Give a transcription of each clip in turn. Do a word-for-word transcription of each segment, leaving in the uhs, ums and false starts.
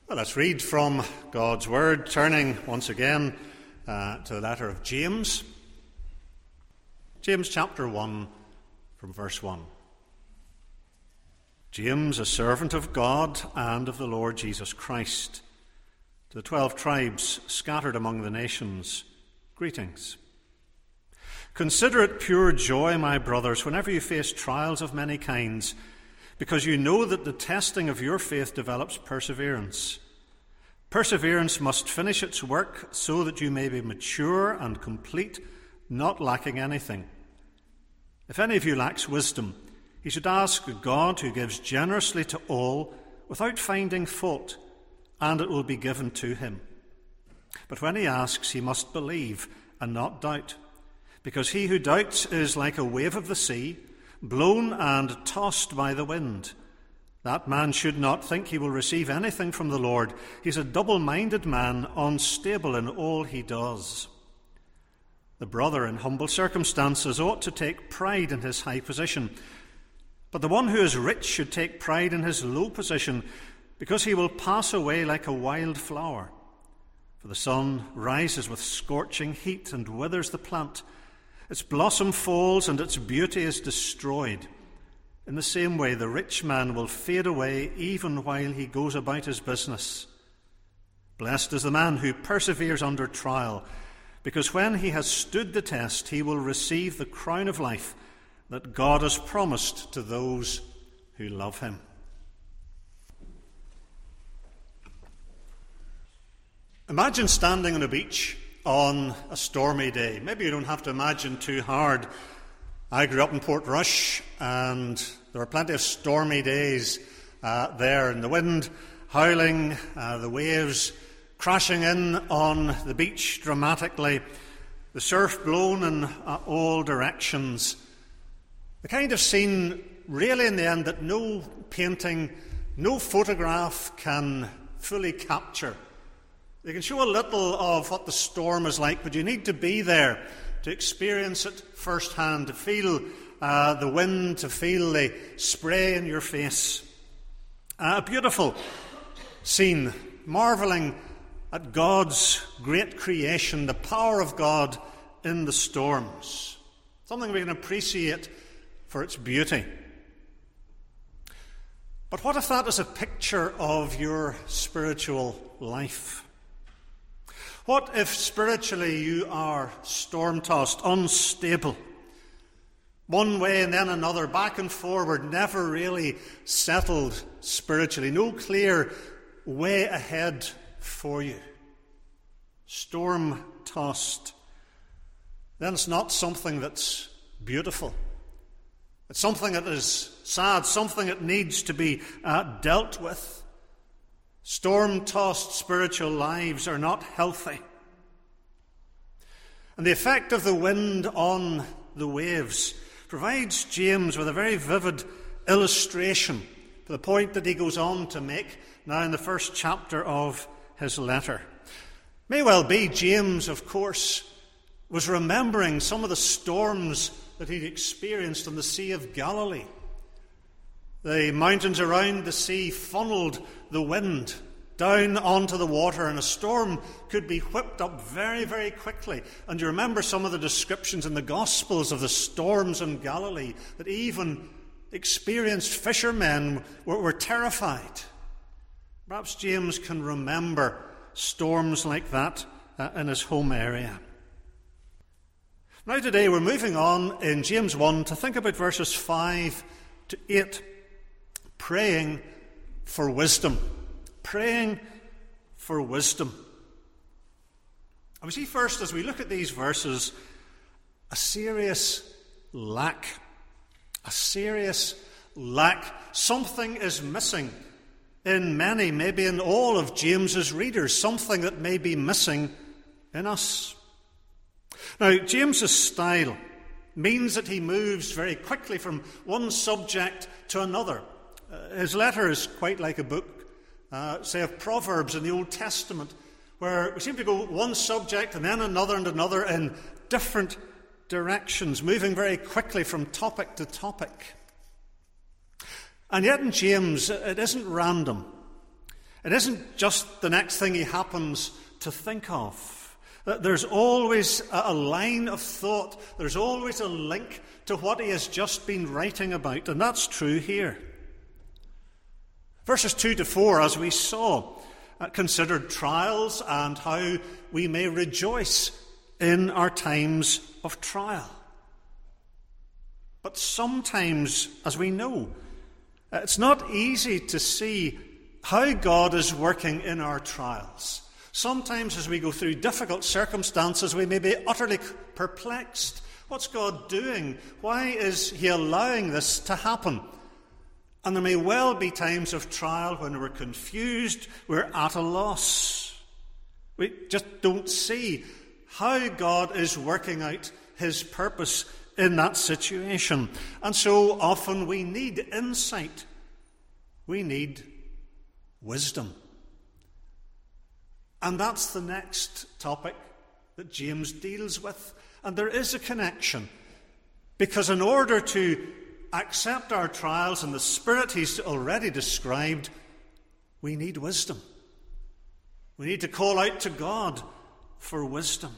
Well, let's read from God's Word, turning once again uh, to the letter of James. James chapter one, from verse one. James, a servant of God and of the Lord Jesus Christ, to the twelve tribes scattered among the nations, greetings. Consider it pure joy, my brothers, whenever you face trials of many kinds, because you know that the testing of your faith develops perseverance. Perseverance must finish its work so that you may be mature and complete, not lacking anything. If any of you lacks wisdom, he should ask God, who gives generously to all, without finding fault, and it will be given to him. But when he asks, he must believe and not doubt, because he who doubts is like a wave of the sea, blown and tossed by the wind. That man should not think he will receive anything from the Lord. He's a double-minded man, unstable in all he does. The brother in humble circumstances ought to take pride in his high position, but the one who is rich should take pride in his low position, because he will pass away like a wild flower. For the sun rises with scorching heat and withers the plant. Its blossom falls and its beauty is destroyed. In the same way, the rich man will fade away even while he goes about his business. Blessed is the man who perseveres under trial, because when he has stood the test, he will receive the crown of life that God has promised to those who love him. Imagine standing on a beach on a stormy day. Maybe you don't have to imagine too hard. I grew up in Portrush, and there were plenty of stormy days uh, there, and the wind howling, uh, the waves crashing in on the beach dramatically, the surf blown in uh, all directions. The kind of scene, really, in the end, that no painting, no photograph can fully capture. They can show a little of what the storm is like, but you need to be there to experience it firsthand, to feel uh, the wind, to feel the spray in your face. Uh, a beautiful scene, marvelling at God's great creation, the power of God in the storms. Something we can appreciate for its beauty. But what if that is a picture of your spiritual life? What if spiritually you are storm-tossed, unstable, one way and then another, back and forward, never really settled spiritually, no clear way ahead for you, storm-tossed? Then it's not something that's beautiful. It's something that is sad, something that needs to be uh, dealt with. Storm-tossed spiritual lives are not healthy. And the effect of the wind on the waves provides James with a very vivid illustration to the point that he goes on to make now in the first chapter of his letter. May well be James, of course, was remembering some of the storms that he'd experienced on the Sea of Galilee. The mountains around the sea funneled the wind down onto the water, and a storm could be whipped up very, very quickly. And you remember some of the descriptions in the Gospels of the storms in Galilee, that even experienced fishermen were, were terrified. Perhaps James can remember storms like that uh, in his home area. Now today we're moving on in James one to think about verses five to eight. Praying for wisdom. Praying for wisdom. And we see first, as we look at these verses, a serious lack. A serious lack. Something is missing in many, maybe in all of James's readers. Something that may be missing in us. Now, James's style means that he moves very quickly from one subject to another. Uh, his letter is quite like a book, uh, say, of Proverbs in the Old Testament, where we seem to go one subject and then another and another in different directions, moving very quickly from topic to topic. And yet in James, it isn't random. It isn't just the next thing he happens to think of. There's always a line of thought. There's always a link to what he has just been writing about, and that's true here. Verses two to four, as we saw, considered trials and how we may rejoice in our times of trial. But sometimes, as we know, it's not easy to see how God is working in our trials. Sometimes as we go through difficult circumstances, we may be utterly perplexed. What's God doing? Why is he allowing this to happen? And there may well be times of trial when we're confused, we're at a loss. We just don't see how God is working out his purpose in that situation. And so often we need insight. We need wisdom. And that's the next topic that James deals with. And there is a connection. Because in order to accept our trials in the spirit he's already described, we need wisdom. We need to call out to God for wisdom.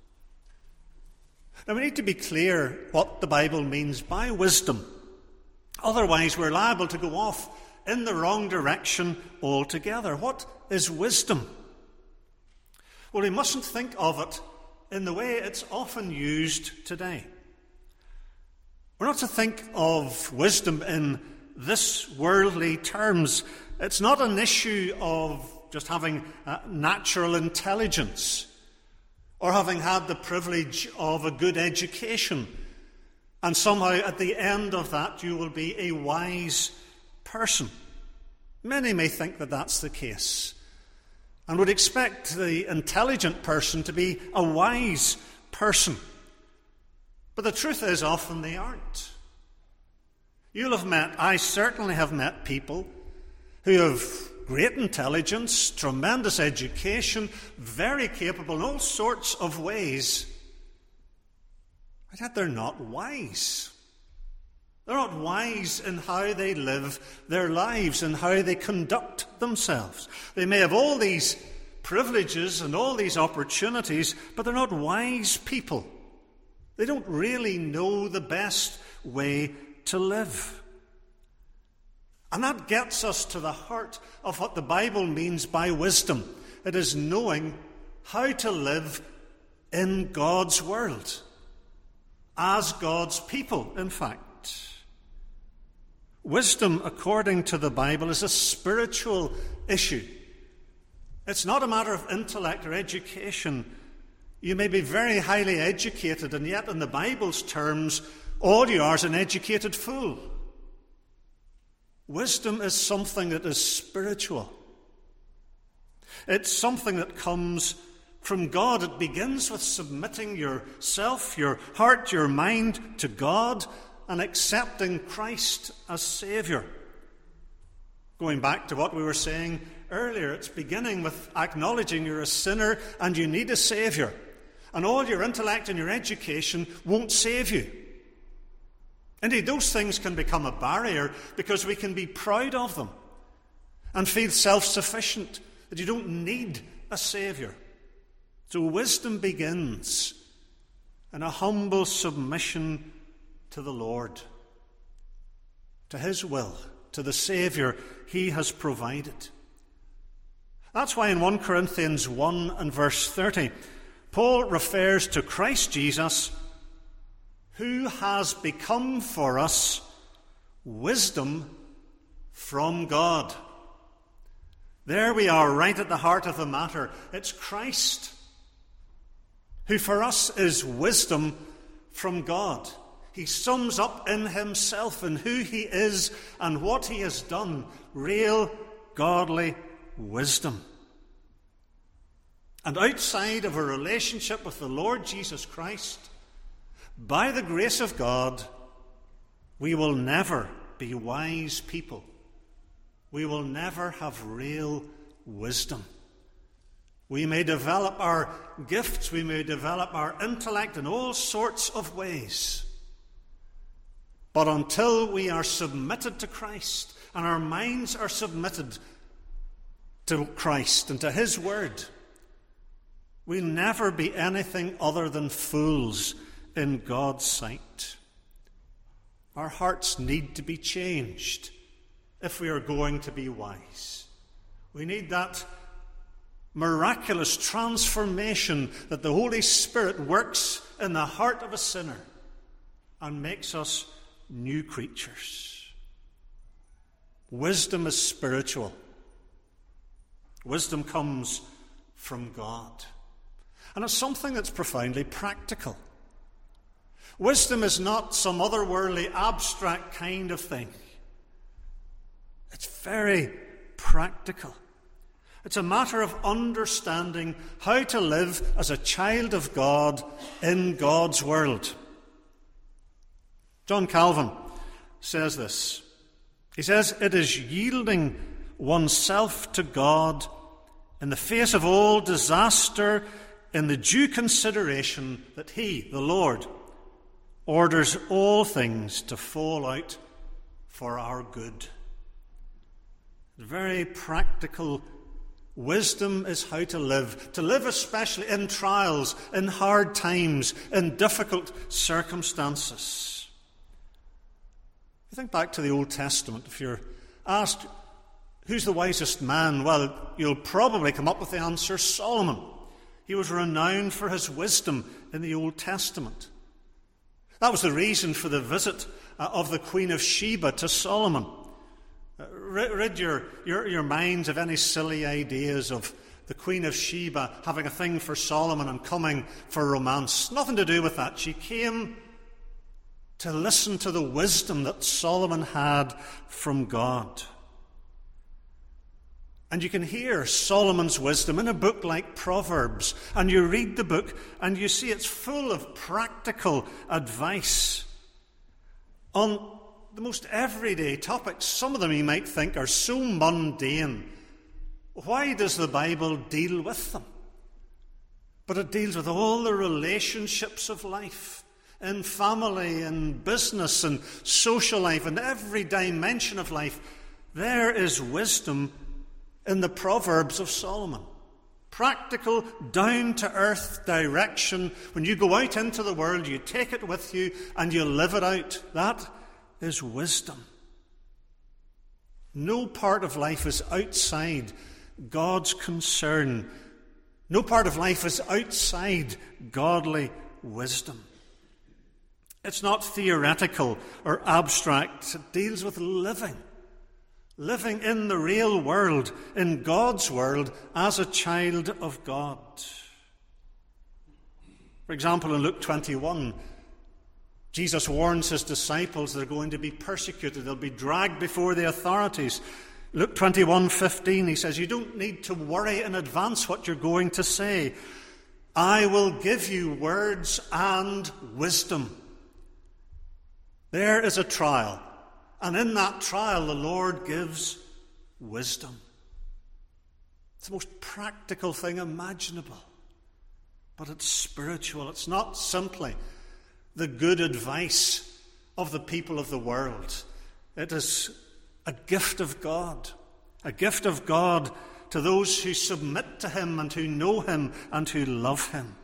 Now, we need to be clear what the Bible means by wisdom. Otherwise, we're liable to go off in the wrong direction altogether. What is wisdom? Well, we mustn't think of it in the way it's often used today. We're not to think of wisdom in this worldly terms. It's not an issue of just having uh, natural intelligence or having had the privilege of a good education, and somehow at the end of that you will be a wise person. Many may think that that's the case and would expect the intelligent person to be a wise person. But the truth is, often they aren't. You'll have met, I certainly have met people who have great intelligence, tremendous education, very capable in all sorts of ways, but yet they're not wise. They're not wise in how they live their lives and how they conduct themselves. They may have all these privileges and all these opportunities, but they're not wise people. They don't really know the best way to live. And that gets us to the heart of what the Bible means by wisdom. It is knowing how to live in God's world, as God's people, in fact. Wisdom, according to the Bible, is a spiritual issue. It's not a matter of intellect or education. You may be very highly educated, and yet in the Bible's terms, all you are is an educated fool. Wisdom is something that is spiritual. It's something that comes from God. It begins with submitting yourself, your heart, your mind to God and accepting Christ as Saviour. Going back to what we were saying earlier, it's beginning with acknowledging you're a sinner and you need a Saviour. And all your intellect and your education won't save you. Indeed, those things can become a barrier because we can be proud of them and feel self-sufficient, that you don't need a Saviour. So wisdom begins in a humble submission to the Lord, to his will, to the Saviour he has provided. That's why in First Corinthians one and verse thirty, Paul refers to Christ Jesus, who has become for us wisdom from God. There we are, right at the heart of the matter. It's Christ, who for us is wisdom from God. He sums up in himself and who he is and what he has done, real godly wisdom. And outside of a relationship with the Lord Jesus Christ, by the grace of God, we will never be wise people. We will never have real wisdom. We may develop our gifts, we may develop our intellect in all sorts of ways. But until we are submitted to Christ and our minds are submitted to Christ and to his word, we'll never be anything other than fools in God's sight. Our hearts need to be changed if we are going to be wise. We need that miraculous transformation that the Holy Spirit works in the heart of a sinner and makes us new creatures. Wisdom is spiritual. Wisdom comes from God. And it's something that's profoundly practical. Wisdom is not some otherworldly, abstract kind of thing. It's very practical. It's a matter of understanding how to live as a child of God in God's world. John Calvin says this. He says, "It is yielding oneself to God in the face of all disaster in the due consideration that He, the Lord, orders all things to fall out for our good." Very practical wisdom is how to live. To live especially in trials, in hard times, in difficult circumstances. You think back to the Old Testament. If you're asked, who's the wisest man? Well, you'll probably come up with the answer, Solomon. He was renowned for his wisdom in the Old Testament. That was the reason for the visit uh, of the Queen of Sheba to Solomon. Uh, rid your, your, your minds of any silly ideas of the Queen of Sheba having a thing for Solomon and coming for romance. Nothing to do with that. She came to listen to the wisdom that Solomon had from God. And you can hear Solomon's wisdom in a book like Proverbs. And you read the book and you see it's full of practical advice on the most everyday topics. Some of them you might think are so mundane. Why does the Bible deal with them? But it deals with all the relationships of life, in family, in business, and social life, and every dimension of life. There is wisdom in the Proverbs of Solomon. Practical, down-to-earth direction. When you go out into the world, you take it with you and you live it out. That is wisdom. No part of life is outside God's concern. No part of life is outside godly wisdom. It's not theoretical or abstract. It deals with living. Living in the real world, in God's world, as a child of God. For example, in Luke twenty-one, Jesus warns his disciples they're going to be persecuted. They'll be dragged before the authorities. Luke twenty-one fifteen, he says, you don't need to worry in advance what you're going to say. I will give you words and wisdom. There is a trial. And in that trial, the Lord gives wisdom. It's the most practical thing imaginable. But it's spiritual. It's not simply the good advice of the people of the world. It is a gift of God. A gift of God to those who submit to Him and who know Him and who love Him.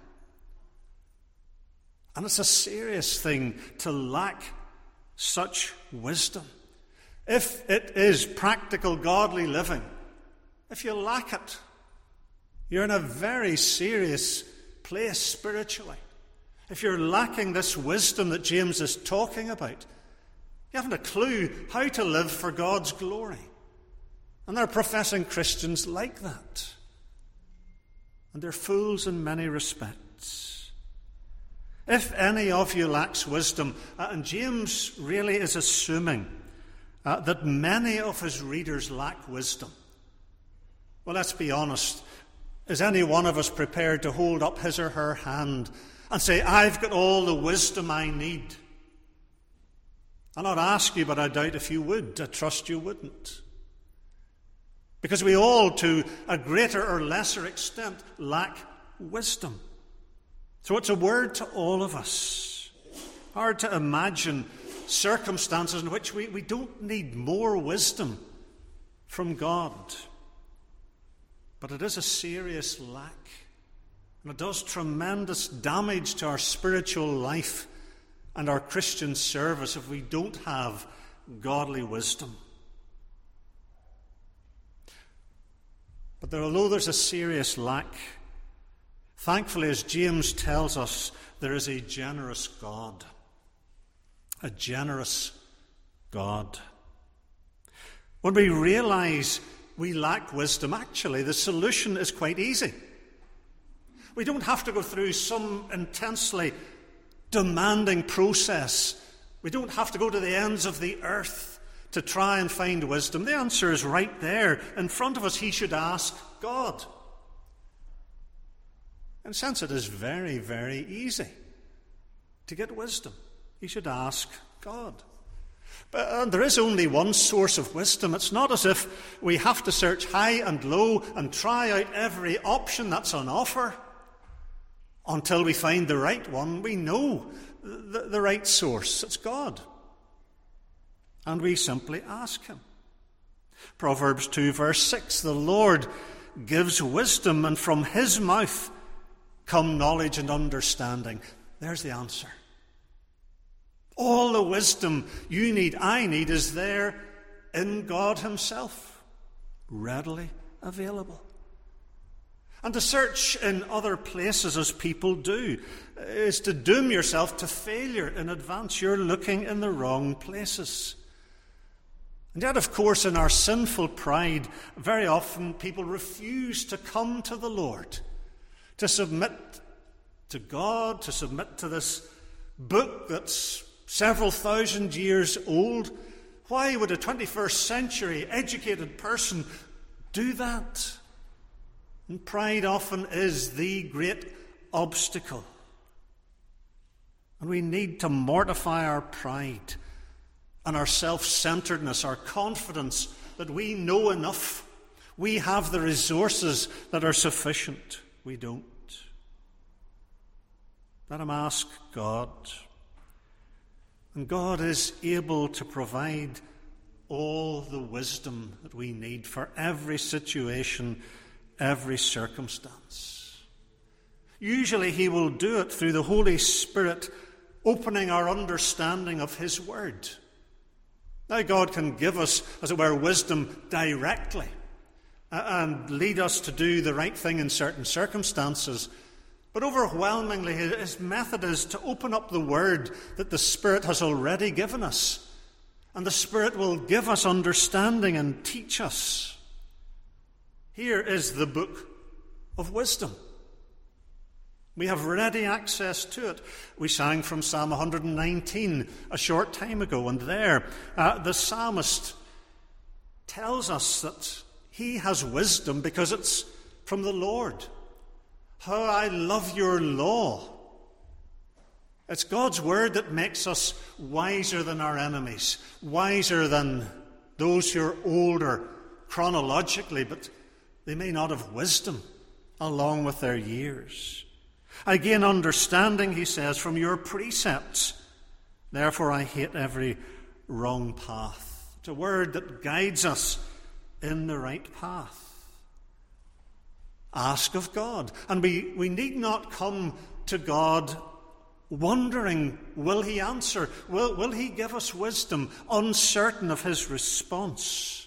And it's a serious thing to lack such wisdom. If it is practical, godly living, if you lack it, you're in a very serious place spiritually. If you're lacking this wisdom that James is talking about, you haven't a clue how to live for God's glory. And there are professing Christians like that. And they're fools in many respects. If any of you lacks wisdom, uh, and James really is assuming uh, that many of his readers lack wisdom. Well, let's be honest. Is any one of us prepared to hold up his or her hand and say, I've got all the wisdom I need? I'll not ask you, but I doubt if you would. I trust you wouldn't. Because we all, to a greater or lesser extent, lack wisdom. So it's a word to all of us. Hard to imagine circumstances in which we, we don't need more wisdom from God. But it is a serious lack. And it does tremendous damage to our spiritual life and our Christian service if we don't have godly wisdom. But there, although there's a serious lack, thankfully, as James tells us, there is a generous God. A generous God. When we realize we lack wisdom, actually, the solution is quite easy. We don't have to go through some intensely demanding process. We don't have to go to the ends of the earth to try and find wisdom. The answer is right there in front of us. He should ask God. In a sense, it is very, very easy to get wisdom. He should ask God. But uh, there is only one source of wisdom. It's not as if we have to search high and low and try out every option that's on offer until we find the right one. We know the, the right source. It's God. And we simply ask him. Proverbs two, verse six, the Lord gives wisdom, and from his mouth come knowledge and understanding. There's the answer. All the wisdom you need, I need, is there in God himself, readily available. And to search in other places, as people do, is to doom yourself to failure in advance. You're looking in the wrong places. And yet, of course, in our sinful pride, very often people refuse to come to the Lord, to submit to God, to submit to this book that's several thousand years old. Why would a twenty-first century educated person do that? And pride often is the great obstacle. And we need to mortify our pride and our self-centeredness, our confidence that we know enough. We have the resources that are sufficient. We don't. Let him ask God. And God is able to provide all the wisdom that we need for every situation, every circumstance. Usually he will do it through the Holy Spirit opening our understanding of his word. Now God can give us, as it were, wisdom directly and lead us to do the right thing in certain circumstances. But overwhelmingly, his method is to open up the word that the Spirit has already given us. And the Spirit will give us understanding and teach us. Here is the book of wisdom. We have ready access to it. We sang from Psalm one hundred nineteen a short time ago, and there uh, the psalmist tells us that he has wisdom because it's from the Lord. How I love your law. It's God's word that makes us wiser than our enemies, wiser than those who are older chronologically, but they may not have wisdom along with their years. I gain understanding, he says, from your precepts. Therefore I hate every wrong path. It's a word that guides us in the right path. Ask of God. And we, we need not come to God wondering, will he answer? Will, will he give us wisdom? Uncertain of his response.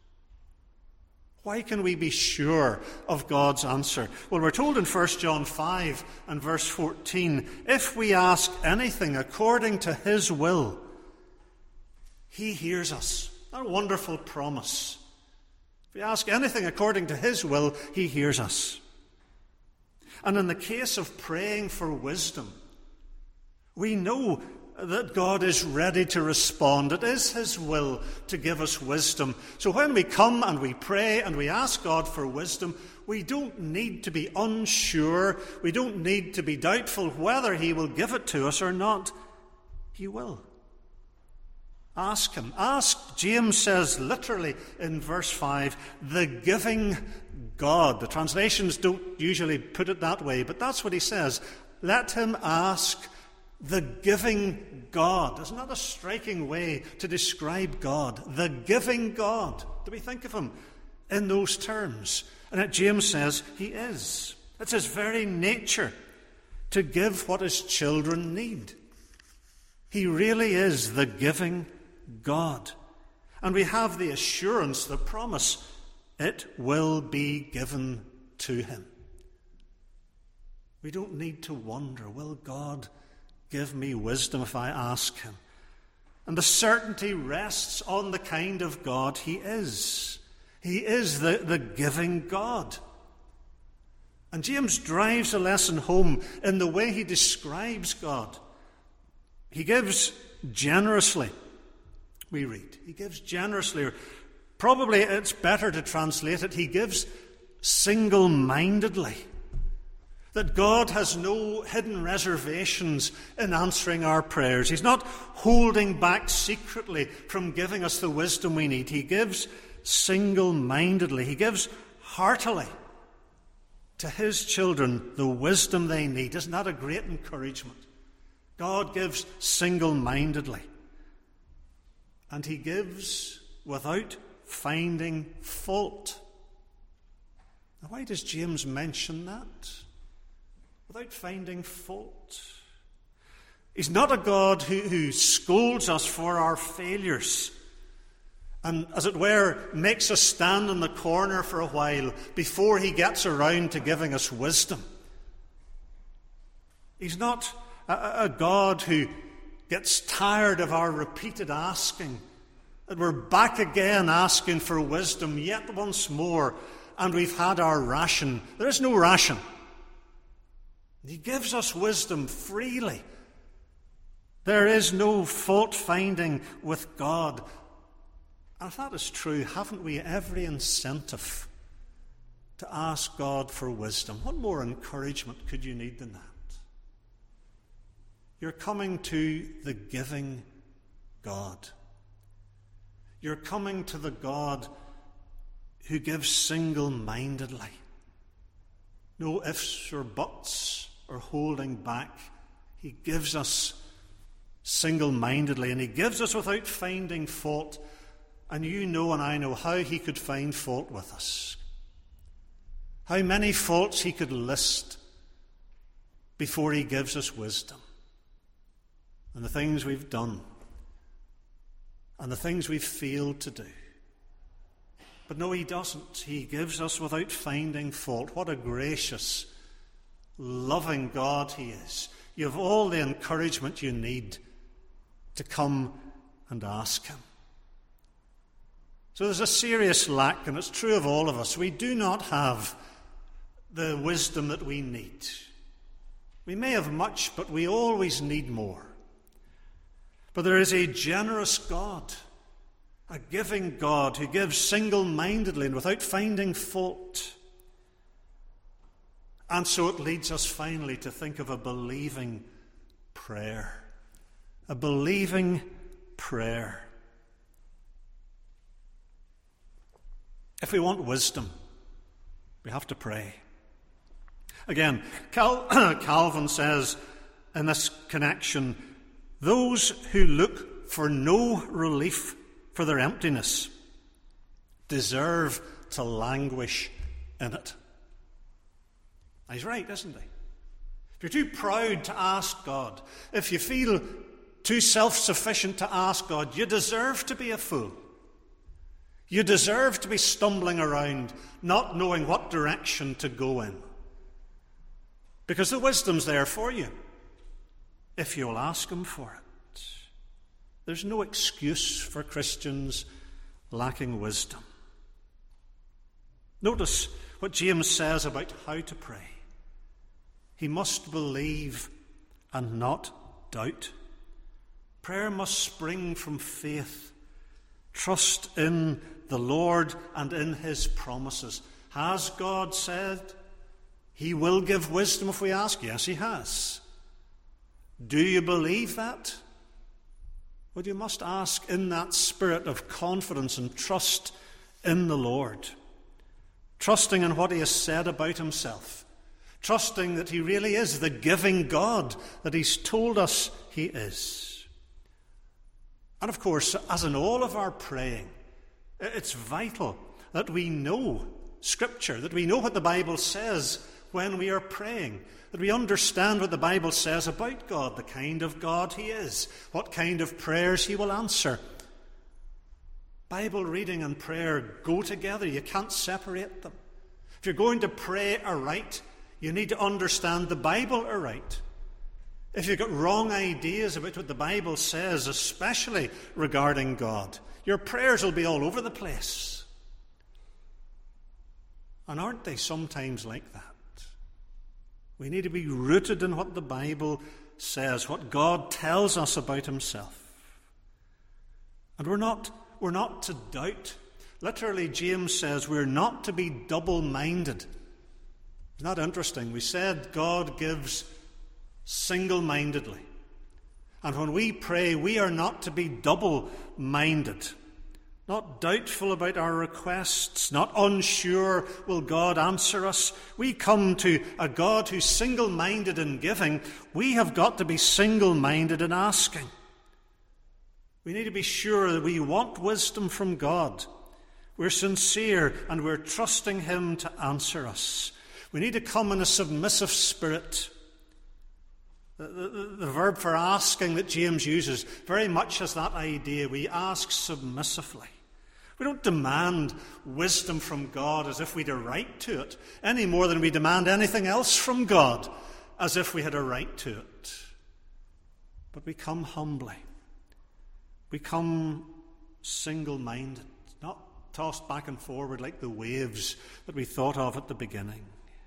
Why can we be sure of God's answer? Well, we're told in First John five and verse fourteen, if we ask anything according to his will, he hears us. What a wonderful promise. If we ask anything according to his will, he hears us. And in the case of praying for wisdom, we know that God is ready to respond. It is his will to give us wisdom. So when we come and we pray and we ask God for wisdom, we don't need to be unsure. We don't need to be doubtful whether he will give it to us or not. He will. Ask him. Ask, James says literally in verse five, the giving God. The translations don't usually put it that way, but that's what he says. Let him ask the giving God. Isn't that a striking way to describe God? The giving God. Do we think of him in those terms. And yet James says he is. It's his very nature to give what his children need. He really is the giving God. And we have the assurance, the promise, it will be given to him. We don't need to wonder, will God give me wisdom if I ask him? And the certainty rests on the kind of God he is. He is the, the giving God. And James drives a lesson home in the way he describes God. He gives generously, we read. He gives generously. Or probably it's better to translate it, he gives single-mindedly. That God has no hidden reservations in answering our prayers. He's not holding back secretly from giving us the wisdom we need. He gives single-mindedly. He gives heartily to his children the wisdom they need. Isn't that a great encouragement? God gives single-mindedly. And he gives without finding fault. Now, why does James mention that? Without finding fault. He's not a God who, who scolds us for our failures and, as it were, makes us stand in the corner for a while before he gets around to giving us wisdom. He's not a, a God who gets tired of our repeated asking, that we're back again asking for wisdom yet once more, and we've had our ration. There is no ration. He gives us wisdom freely. There is no fault-finding with God. And if that is true, haven't we every incentive to ask God for wisdom? What more encouragement could you need than that? You're coming to the giving God. You're coming to the God who gives single-mindedly. No ifs or buts or holding back. He gives us single-mindedly, and he gives us without finding fault. And you know and I know how he could find fault with us. How many faults he could list before he gives us wisdom. And the things we've done. And the things we've failed to do. But no, he doesn't. He gives us without finding fault. What a gracious, loving God he is. You have all the encouragement you need to come and ask him. So there's a serious lack, and it's true of all of us. We do not have the wisdom that we need. We may have much, but we always need more. But there is a generous God, a giving God who gives single-mindedly and without finding fault. And so it leads us finally to think of a believing prayer. A believing prayer. If we want wisdom, we have to pray. Again, Cal- Calvin says in this connection, those who look for no relief for their emptiness deserve to languish in it. He's right, isn't he? If you're too proud to ask God, if you feel too self-sufficient to ask God, you deserve to be a fool. You deserve to be stumbling around, not knowing what direction to go in. Because the wisdom's there for you, if you'll ask him for it. There's no excuse for Christians lacking wisdom. Notice what James says about how to pray. He must believe and not doubt. Prayer must spring from faith. Trust in the Lord and in his promises. Has God said he will give wisdom if we ask? Yes, he has. Do you believe that? Well, you must ask in that spirit of confidence and trust in the Lord. Trusting in what he has said about himself. Trusting that he really is the giving God that he's told us he is. And of course, as in all of our praying, it's vital that we know Scripture, that we know what the Bible says when we are praying, that we understand what the Bible says about God, the kind of God He is, what kind of prayers He will answer. Bible reading and prayer go together. You can't separate them. If you're going to pray aright, you need to understand the Bible aright. If you've got wrong ideas about what the Bible says, especially regarding God, your prayers will be all over the place. And aren't they sometimes like that? We need to be rooted in what the Bible says, what God tells us about Himself. And we're not, we're not to doubt. Literally, James says we're not to be double-minded. Isn't that interesting? We said God gives single-mindedly. And when we pray, we are not to be double-minded. Not doubtful about our requests, not unsure, will God answer us? We come to a God who's single-minded in giving. We have got to be single-minded in asking. We need to be sure that we want wisdom from God. We're sincere and we're trusting Him to answer us. We need to come in a submissive spirit. The, the, the verb for asking that James uses very much has that idea. We ask submissively. We don't demand wisdom from God as if we had a right to it, any more than we demand anything else from God as if we had a right to it. But we come humbly. We come single-minded, not tossed back and forward like the waves that we thought of at the beginning.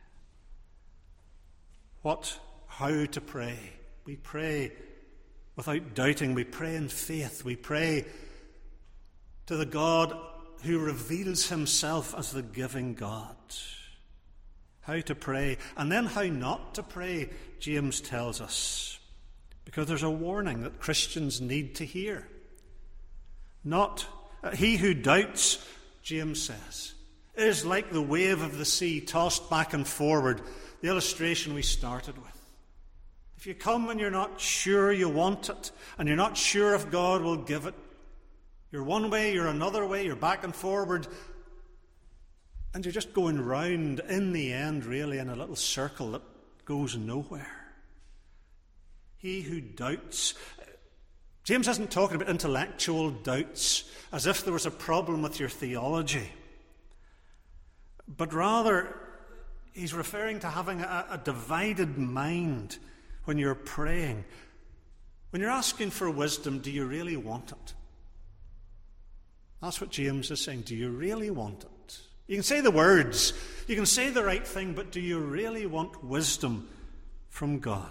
What How to pray. We pray without doubting. We pray in faith. We pray to the God who reveals Himself as the giving God. How to pray. And then how not to pray, James tells us. Because there's a warning that Christians need to hear. Not uh, he who doubts, James says, is like the wave of the sea tossed back and forward. The illustration we started with. If you come and you're not sure you want it, and you're not sure if God will give it, you're one way, you're another way, you're back and forward, and you're just going round, in the end, really, in a little circle that goes nowhere. He who doubts. James isn't talking about intellectual doubts, as if there was a problem with your theology, but rather, he's referring to having a, a divided mind. When you're praying, when you're asking for wisdom, do you really want it? That's what James is saying. Do you really want it? You can say the words, you can say the right thing, but do you really want wisdom from God?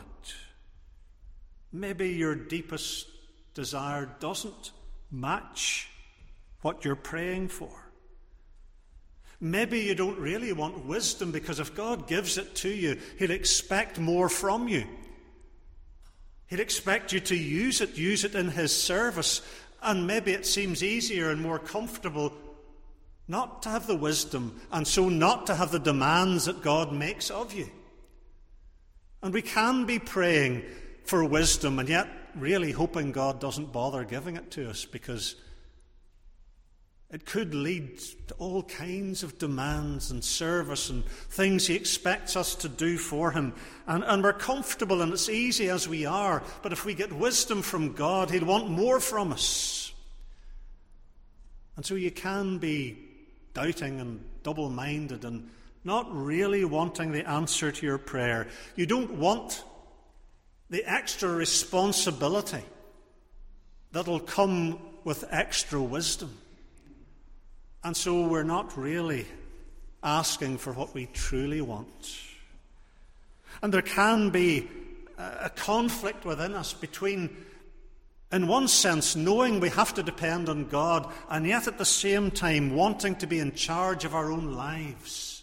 Maybe your deepest desire doesn't match what you're praying for. Maybe you don't really want wisdom because if God gives it to you, He'll expect more from you. He'd expect you to use it, use it in His service, and maybe it seems easier and more comfortable not to have the wisdom, and so not to have the demands that God makes of you. And we can be praying for wisdom, and yet really hoping God doesn't bother giving it to us, because it could lead to all kinds of demands and service and things He expects us to do for Him. And, and we're comfortable and it's easy as we are. But if we get wisdom from God, He'll want more from us. And so you can be doubting and double-minded and not really wanting the answer to your prayer. You don't want the extra responsibility that'll come with extra wisdom. And so we're not really asking for what we truly want. And there can be a conflict within us between, in one sense, knowing we have to depend on God, and yet at the same time wanting to be in charge of our own lives.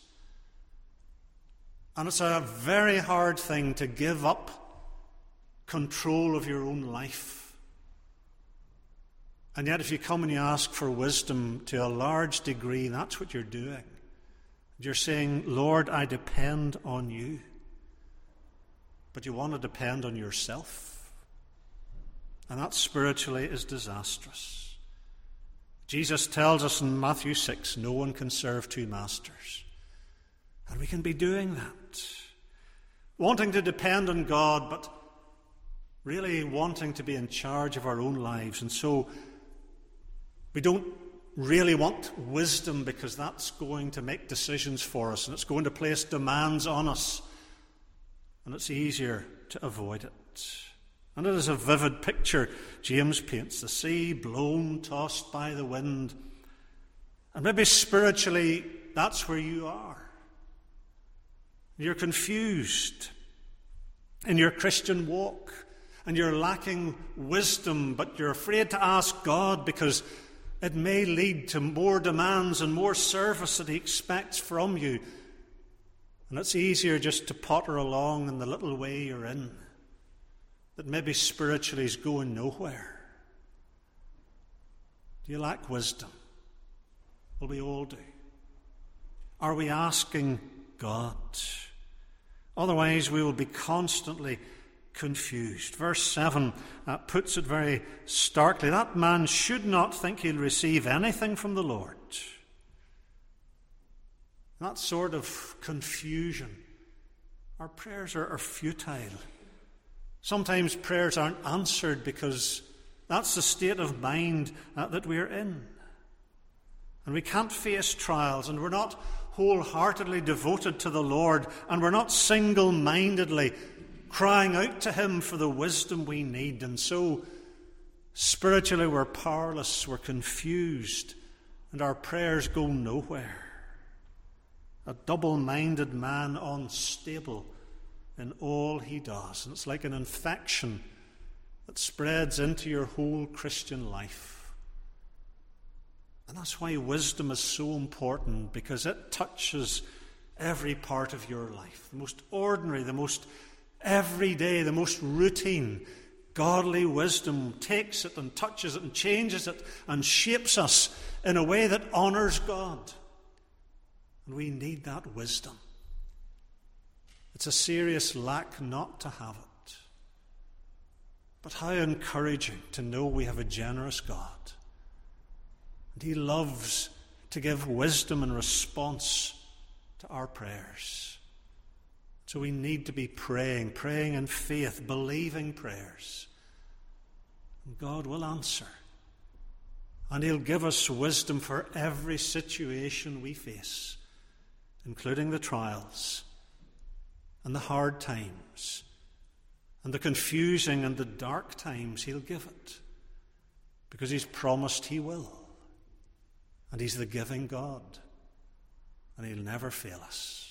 And it's a very hard thing to give up control of your own life. And yet if you come and you ask for wisdom to a large degree, that's what you're doing. You're saying, Lord, I depend on you. But you want to depend on yourself. And that spiritually is disastrous. Jesus tells us in Matthew six, no one can serve two masters. And we can be doing that. Wanting to depend on God, but really wanting to be in charge of our own lives. And so we don't really want wisdom because that's going to make decisions for us and it's going to place demands on us. And it's easier to avoid it. And it is a vivid picture James paints. The sea blown, tossed by the wind. And maybe spiritually, that's where you are. You're confused in your Christian walk. And you're lacking wisdom, but you're afraid to ask God because it may lead to more demands and more service that He expects from you. And it's easier just to potter along in the little way you're in. That maybe spiritually is going nowhere. Do you lack wisdom? Well, we all do. Are we asking God? Otherwise, we will be constantly confused. Verse seven uh, puts it very starkly. That man should not think he'll receive anything from the Lord. That sort of confusion. Our prayers are, are futile. Sometimes prayers aren't answered because that's the state of mind uh, that we're in. And we can't face trials, and we're not wholeheartedly devoted to the Lord, and we're not single-mindedly crying out to Him for the wisdom we need. And so, spiritually, we're powerless, we're confused, and our prayers go nowhere. A double-minded man, unstable in all he does. And it's like an infection that spreads into your whole Christian life. And that's why wisdom is so important, because it touches every part of your life. The most ordinary, the most everyday, the most routine, godly wisdom takes it and touches it and changes it and shapes us in a way that honours God. And we need that wisdom. It's a serious lack not to have it. But how encouraging to know we have a generous God. And He loves to give wisdom in response to our prayers. So we need to be praying, praying in faith, believing prayers. And God will answer. And He'll give us wisdom for every situation we face, including the trials and the hard times and the confusing and the dark times. He'll give it because He's promised He will. And He's the giving God, and He'll never fail us.